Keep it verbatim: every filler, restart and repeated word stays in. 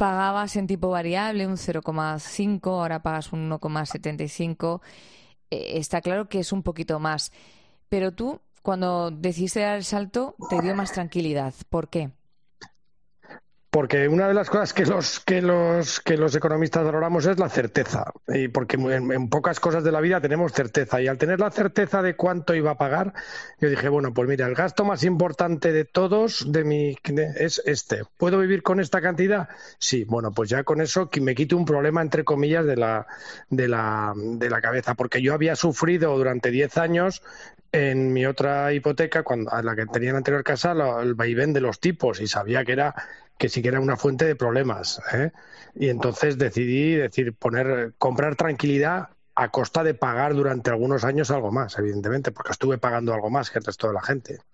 pagabas en tipo variable un cero coma cinco, ahora pagas un uno coma setenta y cinco. Eh, está claro que es un poquito más. Pero tú, cuando decidiste dar el salto, te dio más tranquilidad. ¿Por qué? Porque una de las cosas que los, que los, que los economistas valoramos es la certeza. Y porque en, en pocas cosas de la vida tenemos certeza. Y al tener la certeza de cuánto iba a pagar, yo dije, bueno, pues mira, el gasto más importante de todos de mi, de, es este. ¿Puedo vivir con esta cantidad? Sí, bueno, pues ya con eso me quito un problema, entre comillas, de la, de la, de la cabeza. Porque yo había sufrido durante diez años en mi otra hipoteca, cuando, a la que tenía en la anterior casa, lo, el vaivén de los tipos, y sabía que era que sí que era una fuente de problemas, ¿eh? Y entonces decidí decir poner comprar tranquilidad a costa de pagar durante algunos años algo más, evidentemente, porque estuve pagando algo más que el resto de la gente.